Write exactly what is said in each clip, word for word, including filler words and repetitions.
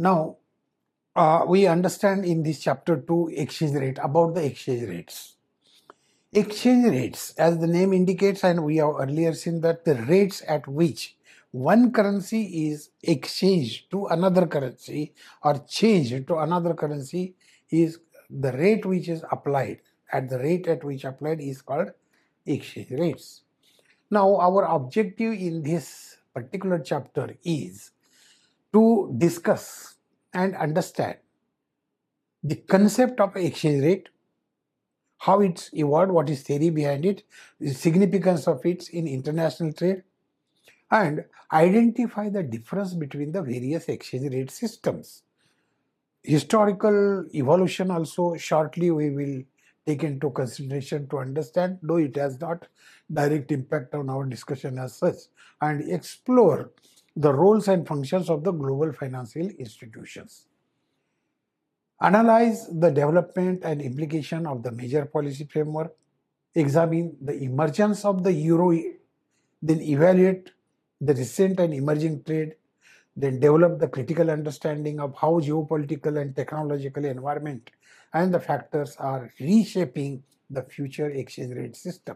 Now, uh, we understand in this chapter two exchange rate, about the exchange rates. Exchange rates, as the name indicates, and we have earlier seen that the rates at which one currency is exchanged to another currency or changed to another currency is the rate which is applied. At the rate at which applied is called exchange rates. Now, our objective in this particular chapter is to discuss and understand the concept of exchange rate, how it's evolved, what is theory behind it, the significance of it in international trade, and identify the difference between the various exchange rate systems. Historical evolution also shortly we will take into consideration to understand, though it has not direct impact on our discussion as such, and explore the roles and functions of the global financial institutions. Analyze the development and implication of the major policy framework, examine the emergence of the euro, then evaluate the recent and emerging trade, then develop the critical understanding of how geopolitical and technological environment and the factors are reshaping the future exchange rate system.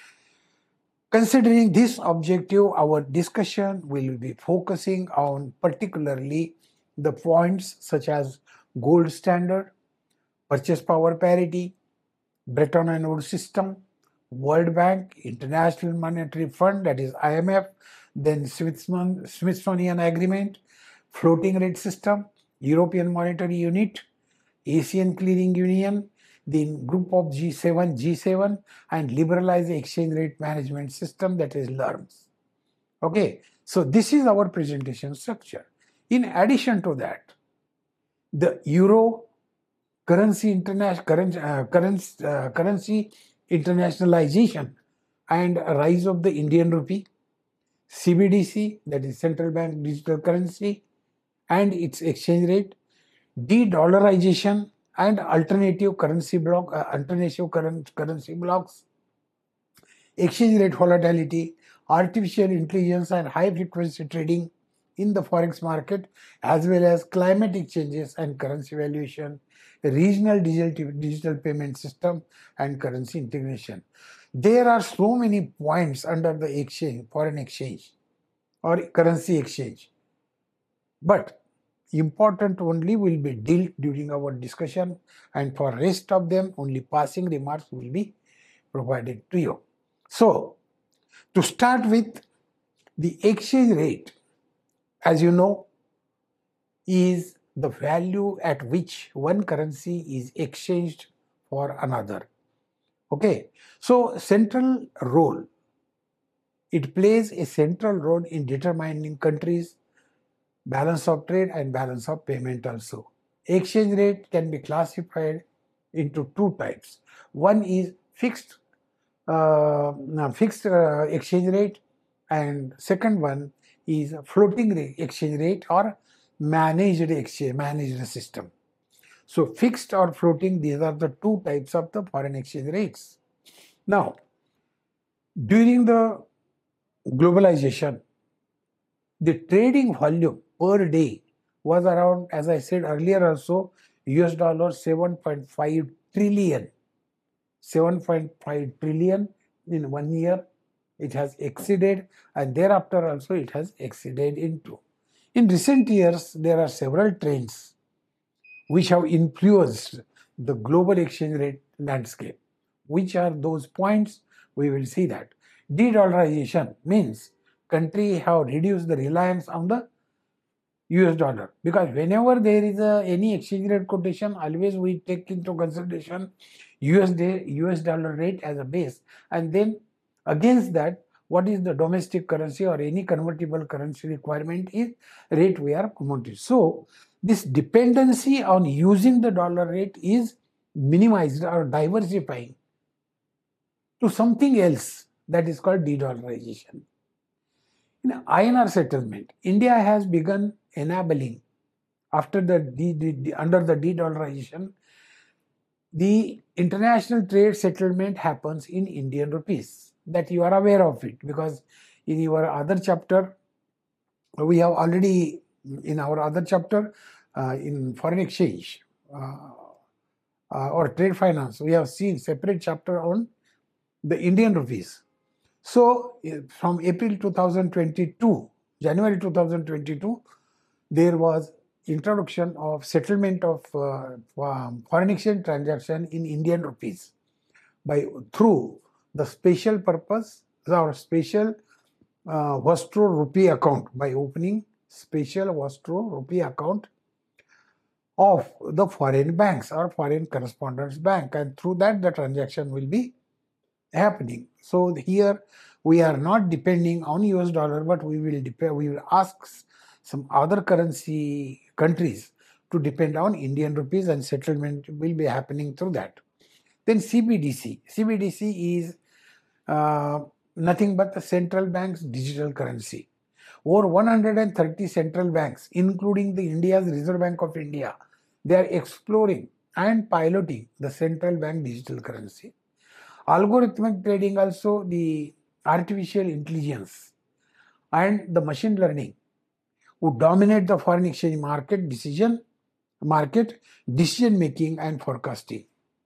Considering this objective, our discussion will be focusing on particularly the points such as gold standard, purchase power parity, Bretton Woods system, World Bank, International Monetary Fund, that is I M F, then Smithsonian Agreement, floating rate system, European Monetary Unit, Asian Clearing Union, the group of G seven, G seven, and liberalized exchange rate management system, that is L E R M S. Okay, so this is our presentation structure. In addition to that, the euro currency international currency, uh, currency, uh, currency internationalization and rise of the Indian rupee, C B D C, that is central bank digital currency, and its exchange rate, de-dollarization and alternative currency block, uh, alternative current currency blocks, exchange rate volatility, artificial intelligence and high frequency trading in the forex market, as well as climatic changes and currency valuation, regional digital, digital payment system, and currency integration. There are so many points under the exchange, foreign exchange or currency exchange, but important only will be dealt during our discussion, and for rest of them only passing remarks will be provided to you. So, to start with, the exchange rate, as you know, is the value at which one currency is exchanged for another. Okay, so central role, it plays a central role in determining countries' balance of trade and balance of payment also. Exchange rate can be classified into two types. One is fixed, uh, fixed uh, exchange rate, and second one is floating rate exchange rate or managed exchange, managed system. So fixed or floating, these are the two types of the foreign exchange rates. Now, during the globalization, the trading volume per day was around, as I said earlier also, U S dollar seven point five trillion. seven point five trillion in one year. It has exceeded, and thereafter also it has exceeded into. In recent years, there are several trends which have influenced the global exchange rate landscape. Which are those points? We will see that. De-dollarization means country have reduced the reliance on the U S dollar, because whenever there is a, any exchange rate quotation, always we take into consideration U S day, U S dollar rate as a base, and then against that, what is the domestic currency or any convertible currency requirement is rate we are promoted. So this dependency on using the dollar rate is minimized or diversifying to something else, that is called de-dollarization. In I N R settlement, India has begun enabling, after the, de, de, de, under the de-dollarization, the international trade settlement happens in Indian rupees. That you are aware of it, because in your other chapter, we have already, in our other chapter, uh, in foreign exchange uh, uh, or trade finance, we have seen separate chapter on the Indian rupees. So uh, from April two thousand twenty-two, January two thousand twenty-two, there was introduction of settlement of uh, um, foreign exchange transaction in Indian rupees by through the special purpose or special uh, Vostro rupee account, by opening special Vostro rupee account of the foreign banks or foreign correspondence bank, and through that the transaction will be happening. So here we are not depending on U S dollar, but we will depend, we will ask some other currency countries to depend on Indian rupees, and settlement will be happening through that. Then C B D C. C B D C is uh, nothing but the central bank's digital currency. Over one hundred thirty central banks, including the India's Reserve Bank of India, they are exploring and piloting the central bank digital currency. Algorithmic trading, also the artificial intelligence and the machine learning, would dominate the foreign exchange market decision market decision making and forecasting.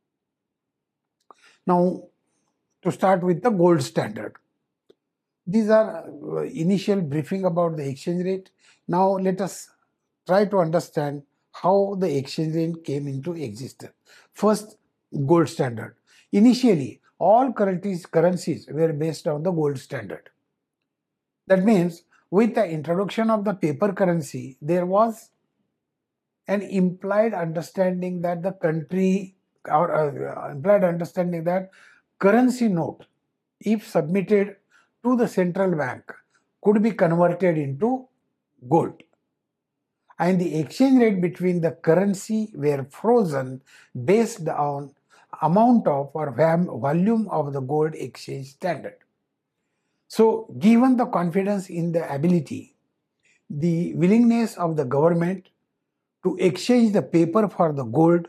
Now, to start with the gold standard. These are uh, initial briefing about the exchange rate. Now let us try to understand how the exchange rate came into existence. First, gold standard. Initially, all currencies, currencies were based on the gold standard. That means with the introduction of the paper currency, there was an implied understanding that the country, or uh, implied understanding that currency note, if submitted to the central bank, could be converted into gold. And the exchange rate between the currency were frozen based on amount of or volume of the gold exchange standard. So given the confidence in the ability, the willingness of the government to exchange the paper for the gold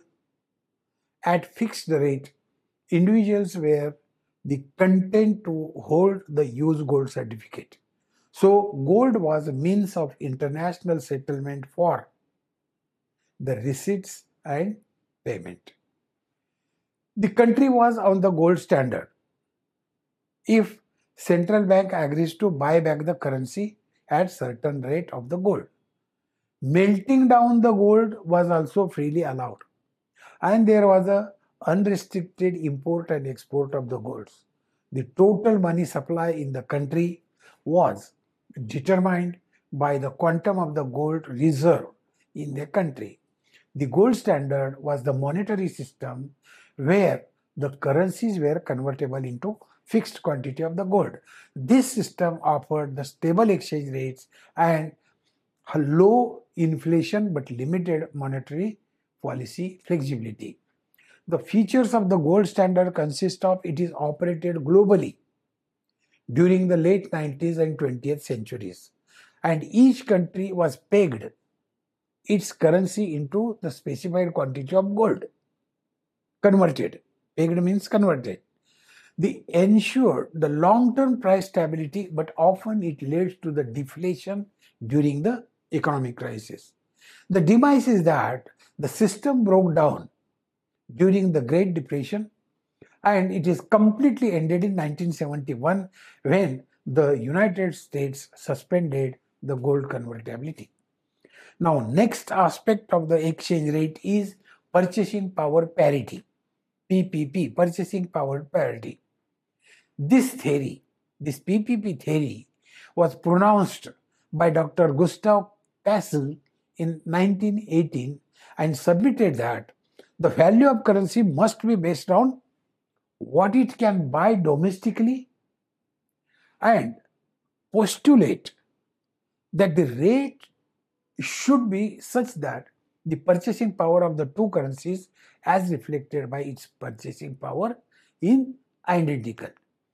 at fixed rate, individuals were the content to hold the used gold certificate. So gold was a means of international settlement for the receipts and payment. The country was on the gold standard if central bank agrees to buy back the currency at certain rate of the gold. Melting down the gold was also freely allowed, and there was a unrestricted import and export of the golds. The total money supply in the country was determined by the quantum of the gold reserve in the country. The gold standard was the monetary system where the currencies were convertible into fixed quantity of the gold. This system offered the stable exchange rates and low inflation but limited monetary policy flexibility. The features of the gold standard consist of it is operated globally during the late nineties and twentieth centuries, and each country was pegged its currency into the specified quantity of gold. Converted. Pegged means converted. They ensured the long-term price stability, but often it led to the deflation during the economic crisis. The demise is that the system broke down during the Great Depression, and it is completely ended in nineteen seventy-one when the United States suspended the gold convertibility. Now, next aspect of the exchange rate is purchasing power parity, P P P, purchasing power parity. This theory, this P P P theory, was pronounced by Doctor Gustav Cassel in nineteen eighteen and submitted that the value of currency must be based on what it can buy domestically and postulate that the rate should be such that the purchasing power of the two currencies as reflected by its purchasing power is identical.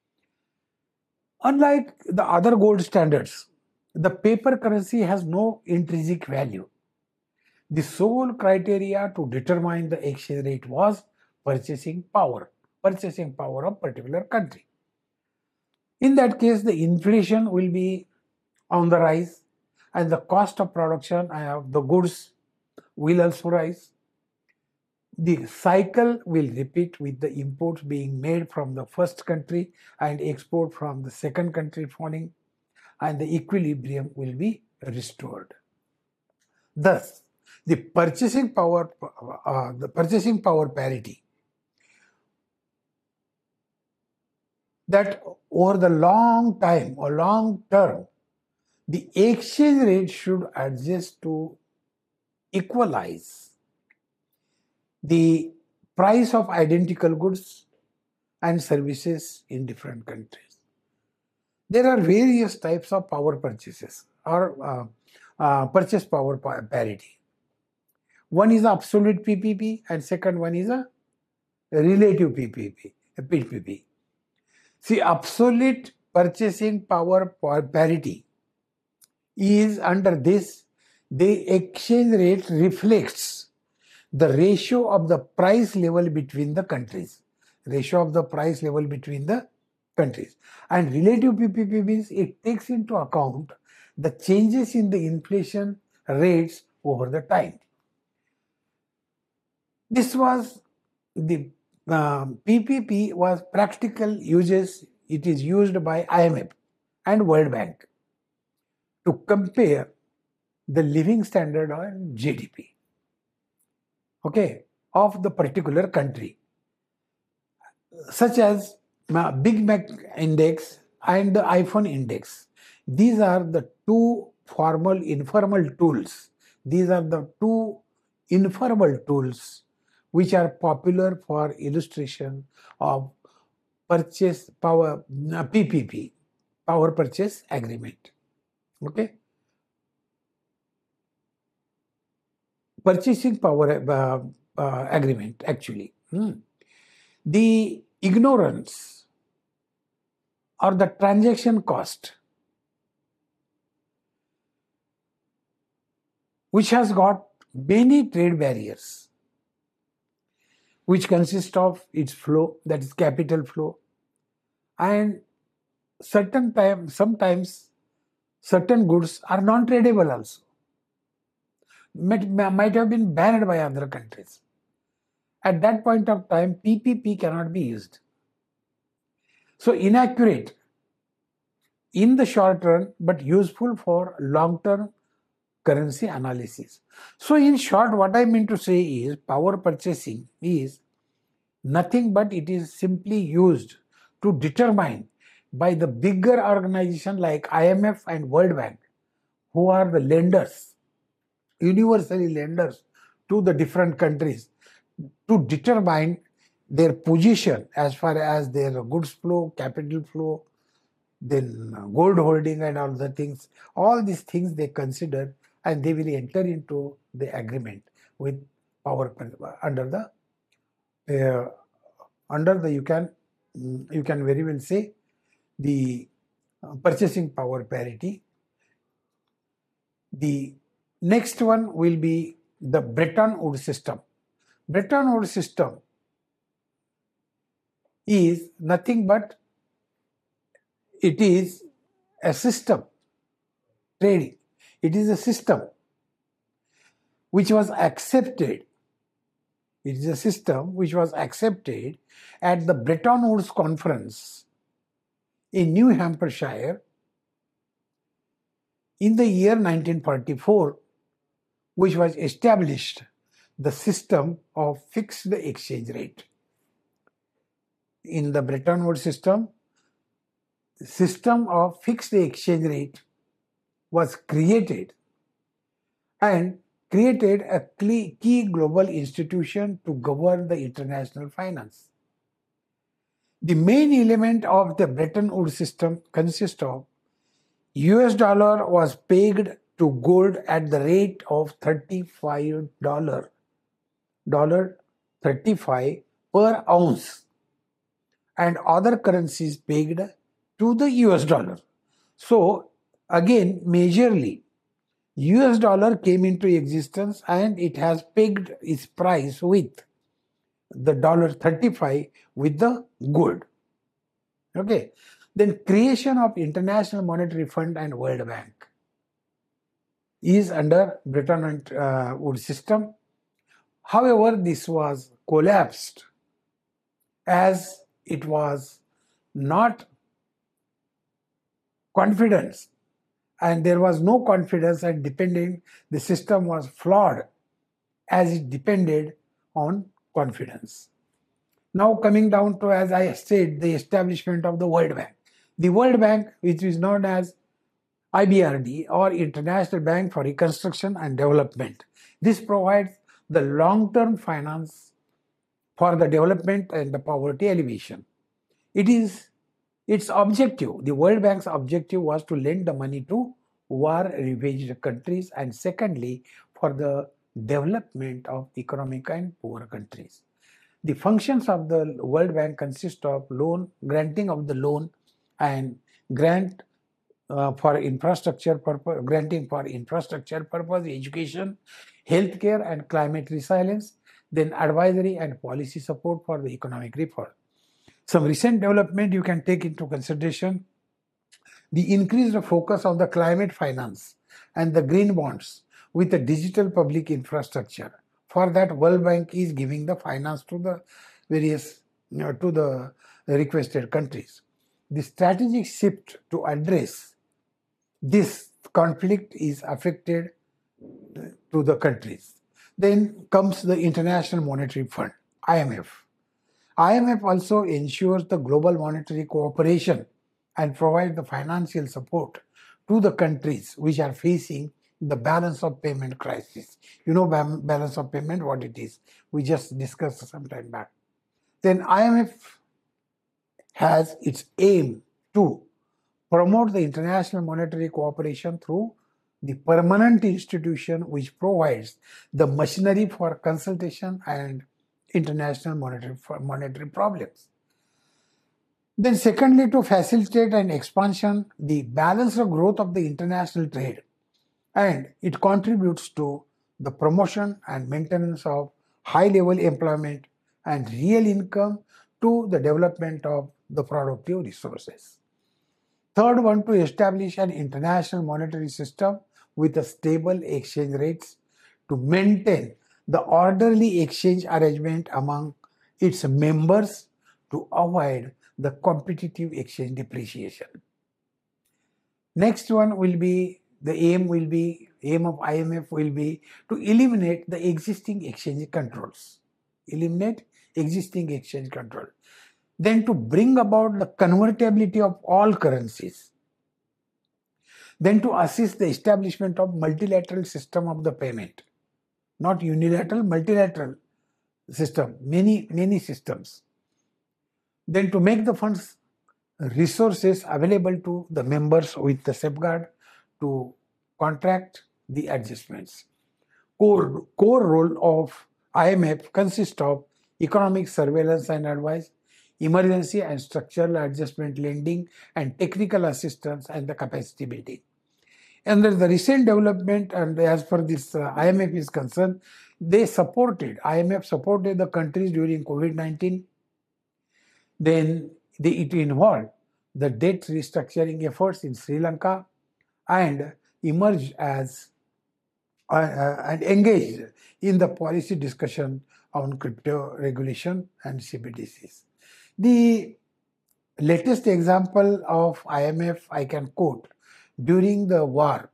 Unlike the other gold standards, the paper currency has no intrinsic value. The sole criteria to determine the exchange rate was purchasing power, purchasing power of particular country. In that case, the inflation will be on the rise and the cost of production of the goods will also rise. The cycle will repeat with the imports being made from the first country and export from the second country falling, and the equilibrium will be restored. Thus, the purchasing power, uh, the purchasing power parity, that over the long time or long term, the exchange rate should adjust to equalize the price of identical goods and services in different countries. There are various types of power purchases or uh, uh, purchase power parity. One is absolute P P P and second one is a relative P P P. P P P. See, absolute purchasing power parity is under this, the exchange rate reflects the ratio of the price level between the countries. Ratio of the price level between the countries. And relative P P P means it takes into account the changes in the inflation rates over the time. This was the um, P P P was practical uses. It is used by I M F and World Bank to compare the living standard on G D P, okay, of the particular country, such as Big Mac Index and the iPhone Index. These are the two formal informal tools. These are the two informal tools which are popular for illustration of purchase power, P P P, power purchase agreement. Okay. Purchasing power uh, uh, agreement actually. Hmm. The ignorance or the transaction cost, which has got many trade barriers, which consist of its flow, that is capital flow, and certain time, sometimes certain goods are non-tradable also. Might, might have been banned by other countries. At that point of time, P P P cannot be used. So inaccurate in the short run, but useful for long-term currency analysis. So in short, what I mean to say is power purchasing is nothing but it is simply used to determine by the bigger organization like I M F and World Bank, who are the lenders, universally lenders to the different countries, to determine their position as far as their goods flow, capital flow, then gold holding and all the things. All these things they consider and they will enter into the agreement with power under the uh, under the you can you can very well say the purchasing power parity. The next one will be the Bretton Woods system. Bretton Woods system is nothing but it is a system trading. It is a system which was accepted. It is a system which was accepted at the Bretton Woods Conference in New Hampshire in the year nineteen forty-four, which was established the system of fixed exchange rate. In the Bretton Woods system, the system of fixed exchange rate was created and created a key global institution to govern the international finance. The main element of the Bretton Woods system consists of U S dollar was pegged to gold at the rate of thirty-five dollars thirty-five per ounce, and other currencies pegged to the U S dollar. So again, majorly U S dollar came into existence and it has pegged its price with the dollar thirty-five with the gold. Okay. Then creation of International Monetary Fund and World Bank. is under Bretton uh, Woods system. However, this was collapsed as it was not confidence, and there was no confidence, and depending, the system was flawed as it depended on confidence. Now coming down to, as I said, the establishment of the World Bank. The World Bank, which is known as I B R D or International Bank for Reconstruction and Development. This provides the long-term finance for the development and the poverty alleviation. It is its objective, the World Bank's objective was to lend the money to war-ravaged countries, and secondly, for the development of economic and poor countries. The functions of the World Bank consist of loan, granting of the loan, and grant uh, for infrastructure purpose, granting for infrastructure purpose, education, healthcare, and climate resilience, then advisory and policy support for the economic reform. Some recent development you can take into consideration: the increased focus on the climate finance and the green bonds with the digital public infrastructure. For that, World Bank is giving the finance to the various, you know, to the requested countries. The strategic shift to address this conflict is affected to the countries. Then comes the International Monetary Fund, I M F. I M F also ensures the global monetary cooperation and provides the financial support to the countries which are facing the balance of payment crisis. You know balance of payment, what it is. We just discussed some time back. Then I M F has its aim to promote the international monetary cooperation through the permanent institution which provides the machinery for consultation and international monetary, monetary problems. Then secondly, to facilitate an expansion, the balanced growth of the international trade, and it contributes to the promotion and maintenance of high-level employment and real income to the development of the productive resources. Third one, to establish an international monetary system with a stable exchange rates to maintain the orderly exchange arrangement among its members to avoid the competitive exchange depreciation. Next one will be, the aim will be, aim of I M F will be to eliminate the existing exchange controls. Eliminate existing exchange control. Then to bring about the convertibility of all currencies. Then to assist the establishment of multilateral system of the payment. Not unilateral, multilateral system, many, many systems. Then to make the funds resources available to the members with the safeguard to contract the adjustments. Core, core role of I M F consists of economic surveillance and advice, emergency and structural adjustment lending, and technical assistance and the capacity building. And the recent development, and as far this uh, I M F is concerned, they supported, I M F supported the countries during COVID nineteen. Then they, it involved the debt restructuring efforts in Sri Lanka and emerged as uh, uh, and engaged in the policy discussion on crypto regulation and C B D Cs. The latest example of I M F I can quote: during the war,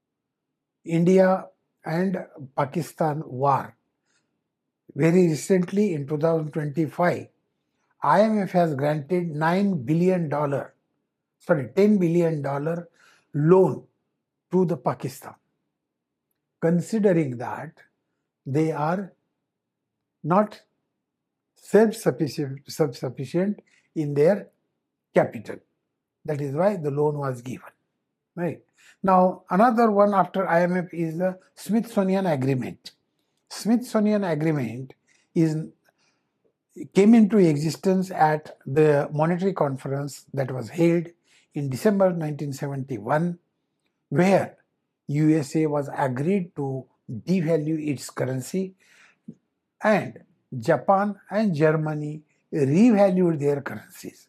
India and Pakistan war, very recently in two thousand twenty-five, I M F has granted nine billion dollars, sorry, ten billion dollars loan to the Pakistan, considering that they are not self-sufficient, self-sufficient in their capital. That is why the loan was given. Right. Now, another one after I M F is the Smithsonian Agreement. Smithsonian Agreement is came into existence at the monetary conference that was held in December nineteen seventy-one, where U S A was agreed to devalue its currency, and Japan and Germany revalued their currencies.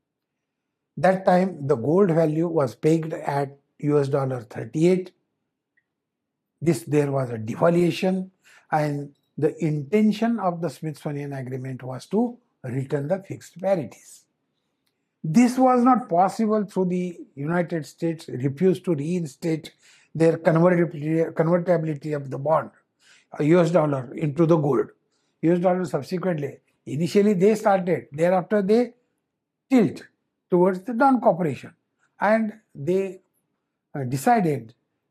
That time, the gold value was pegged at U S dollar thirty-eight, This there was a devaluation, and the intention of the Smithsonian Agreement was to return the fixed parities. This was not possible through the United States refused to reinstate their convertibility, convertibility of the bond, U S dollar, into the gold. U S dollar subsequently, initially they started, thereafter they tilt towards the non-cooperation, and they uh, decided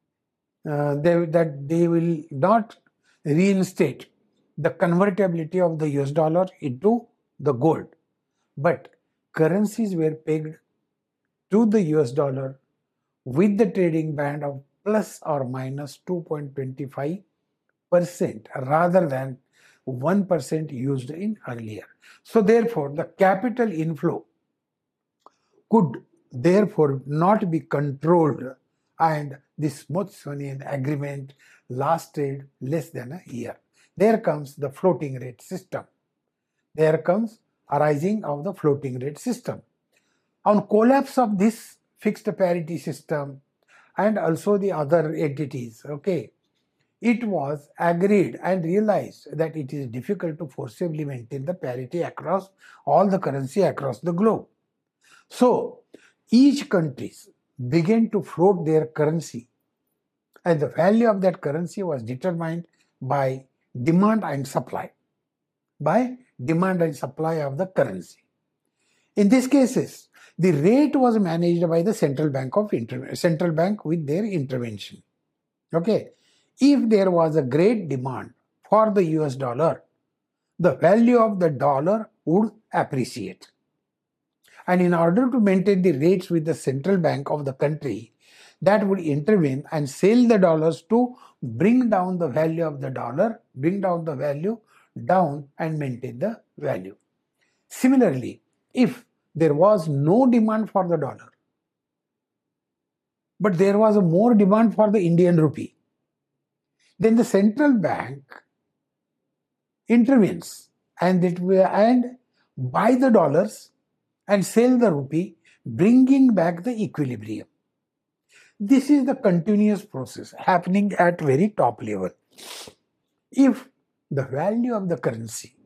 uh, they, that they will not reinstate the convertibility of the U S dollar into the gold, but currencies were pegged to the U S dollar with the trading band of plus or minus two point two five percent rather than one percent used in earlier. So therefore, the capital inflow could therefore not be controlled, and this Smithsonian Agreement lasted less than a year. There comes the floating rate system. There comes arising of the floating rate system. On collapse of this fixed parity system and also the other entities, okay, it was agreed and realized that it is difficult to forcibly maintain the parity across all the currency across the globe. So each countries began to float their currency, and the value of that currency was determined by demand and supply, by demand and supply of the currency. In these cases, the rate was managed by the central bank of inter central bank with their intervention. Okay, if there was a great demand for the U S dollar, the value of the dollar would appreciate. And in order to maintain the rates with the central bank of the country, that would intervene and sell the dollars to bring down the value of the dollar, bring down the value down and maintain the value. Similarly, if there was no demand for the dollar, but there was a more demand for the Indian rupee, then the central bank intervenes and it will and buy the dollars and sell the rupee, bringing back the equilibrium. This is the continuous process happening at very top level. If the value of the currency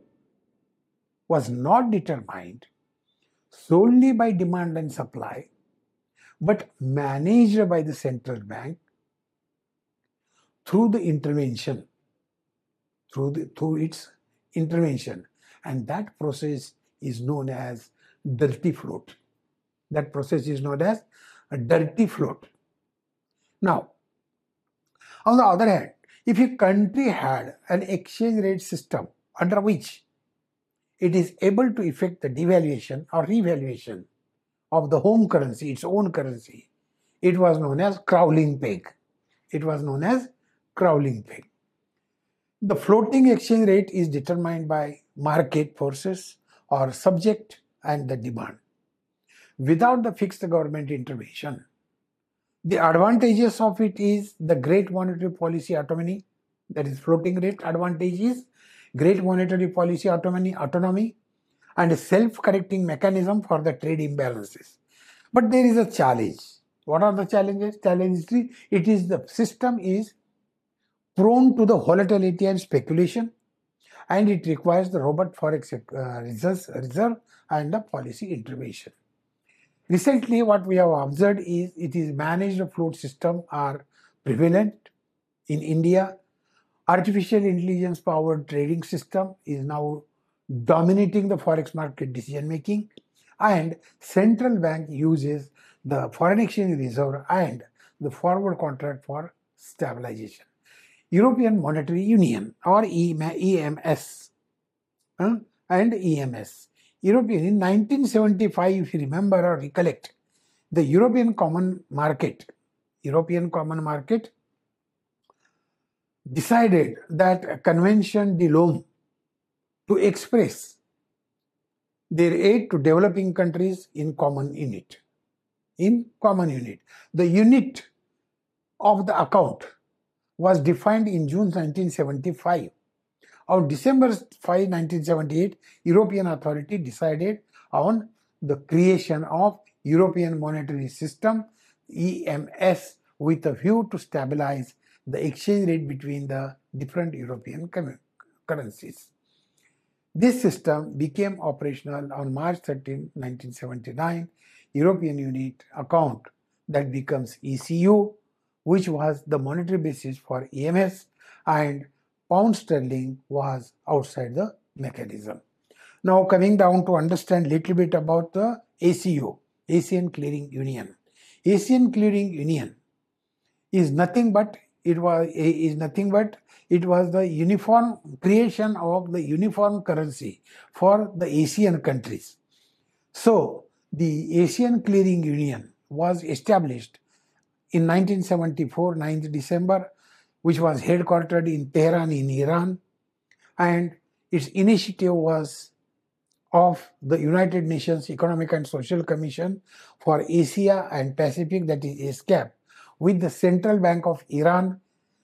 was not determined solely by demand and supply, but managed by the central bank through the intervention, through, the, through its intervention, and that process is known as dirty float. That process is known as a dirty float. Now, on the other hand, if a country had an exchange rate system under which it is able to effect the devaluation or revaluation of the home currency, its own currency, it was known as crawling peg. It was known as crawling peg. The floating exchange rate is determined by market forces or subject and the demand. Without the fixed government intervention, the advantages of it is the great monetary policy autonomy, that is floating rate advantage is great monetary policy autonomy, autonomy and a self-correcting mechanism for the trade imbalances. But there is a challenge. What are the challenges? Challenge three, it is the system is prone to the volatility and speculation, and it requires the robust forex uh, reserve, reserve and the policy intervention. Recently, what we have observed is it is managed float system are prevalent in India. Artificial intelligence powered trading system is now dominating the forex market decision making, and central bank uses the foreign exchange reserve and the forward contract for stabilization. European Monetary Union or E M S uh, and E M S. European in nineteen seventy-five, if you remember or recollect, the European Common Market, European Common Market decided that Convention de l'Homme to express their aid to developing countries in common unit. In common unit. The unit of the account was defined in June nineteen seventy-five. On December fifth, nineteen seventy-eight, European Authority decided on the creation of European Monetary System, E M S, with a view to stabilize the exchange rate between the different European currencies. This system became operational on March thirteenth, nineteen seventy-nine, European Unit account that becomes E C U, which was the monetary basis for E M S, and pound sterling was outside the mechanism. Now coming down to understand a little bit about the A C U, Asian Clearing Union. Asian Clearing Union is nothing but it was is nothing but it was the uniform creation of the uniform currency for the Asian countries. So the Asian Clearing Union was established in nineteen seventy-four, ninth December, which was headquartered in Tehran in Iran, and its initiative was of the United Nations Economic and Social Commission for Asia and Pacific, that is A S C A P, with the Central Bank of Iran,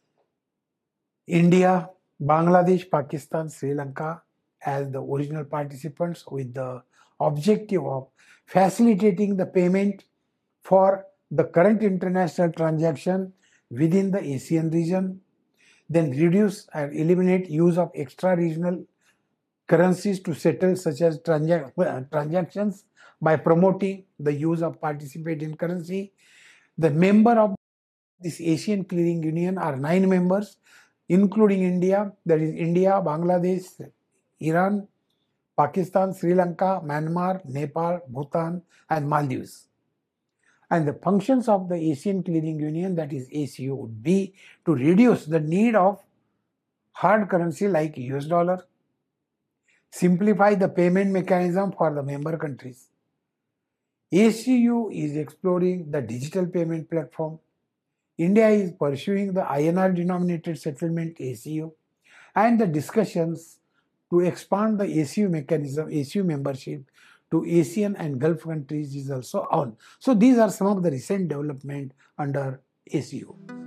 India, Bangladesh, Pakistan, Sri Lanka as the original participants, with the objective of facilitating the payment for the current international transaction within the Asian region, then reduce and eliminate use of extra-regional currencies to settle such as transac transactions by promoting the use of participating currency. The member of this Asian Clearing Union are nine members, including India, that is India, Bangladesh, Iran, Pakistan, Sri Lanka, Myanmar, Nepal, Bhutan, and Maldives. And the functions of the Asian Clearing Union, that is A C U, would be to reduce the need of hard currency like U S dollar, simplify the payment mechanism for the member countries. A C U is exploring the digital payment platform. India is pursuing the I N R denominated settlement A C U, and the discussions to expand the A C U mechanism, A C U membership to Asian and Gulf countries is also on. So these are some of the recent development under A C U.